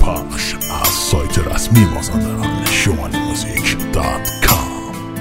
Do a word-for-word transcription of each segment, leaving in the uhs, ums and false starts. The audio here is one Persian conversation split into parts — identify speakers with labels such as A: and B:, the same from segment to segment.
A: پخش از سایت رسمی مازندران شمال موزیک دات کام.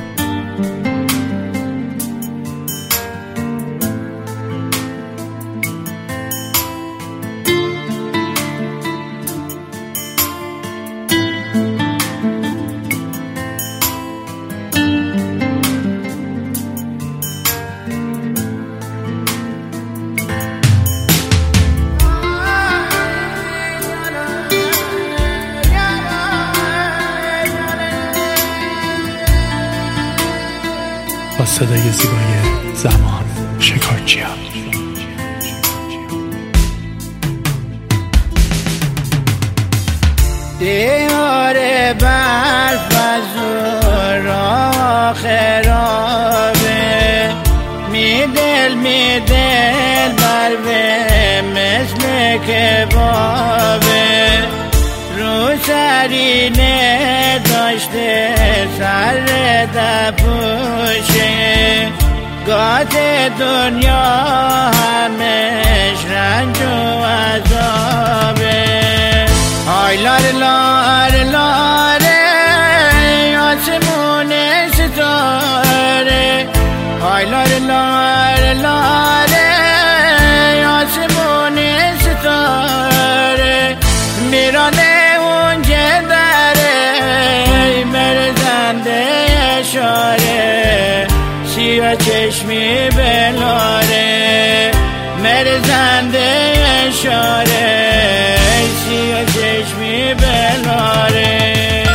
B: با صدای زیبای زمان شکارچیا.
C: دیوار برف و زورا خرابه، می دل می دل بروه مثل کبابه، رو سرینه داشته سر دپوشه، گات دنیا همش رنج و عذابه. آی لار لار لاره آسمون ستاره، آی لار لار لاره آسمون ستاره، میرانه اونجه داره مرزنده اشاره، سیاه چشمی بلاره مرزنده اشاره، سیاه چشمی بلاره.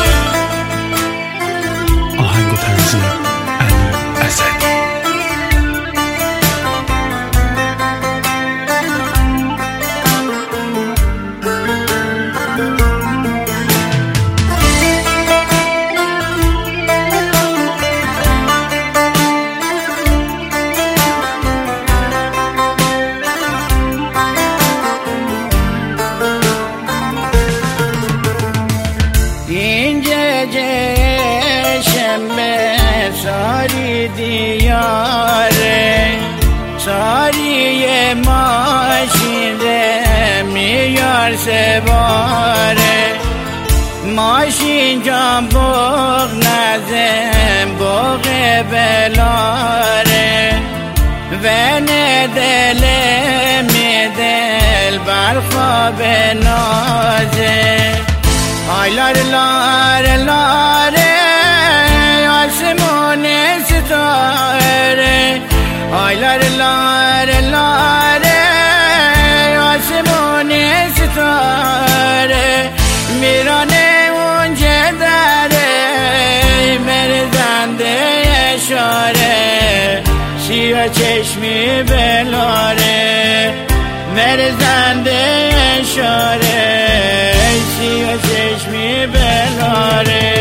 B: آهنگ و تنظیم علی اسدی.
C: ساری دیاره ساری ماشین ره میار سواره، ماشین جان بغ نزم بغ بلاره، ونه دل می دل برخواب نازه. آی لار لار لاره آسمون ستاره، آی لار لار لاره آسمون ستاره، میرانه اونجه داره مرزنده اشاره، سیاه چشمی بلاره مرزنده اشاره، سیاه چشمی بلاره.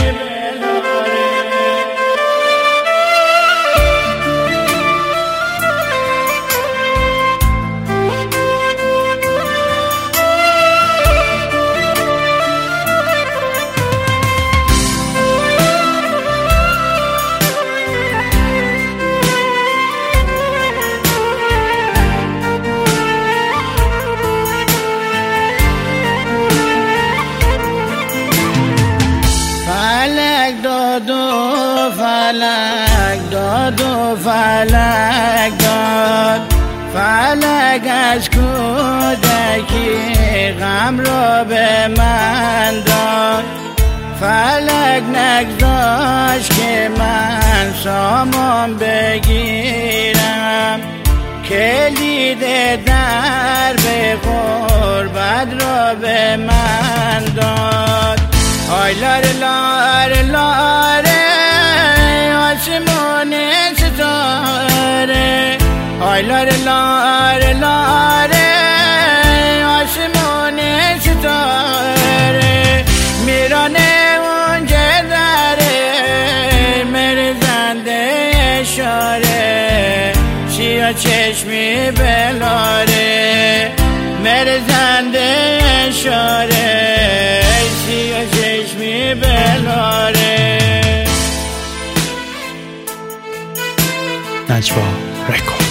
C: فلک داد و فلک داد و فلک داد، فلک از کودکی غم را به من داد، فلک نگذاشت که من سامان بگیرم، کلید در به غربت را به من داد. آی لار لار لاره آسمون ستاره، آی لار لار لاره آسمون ستاره، میرانه اونجه داره مرزنده اشاره، سیاه چشمی بلاره مرزنده اشاره، سیاه چشمی بلاره.
B: نجوا رکورد.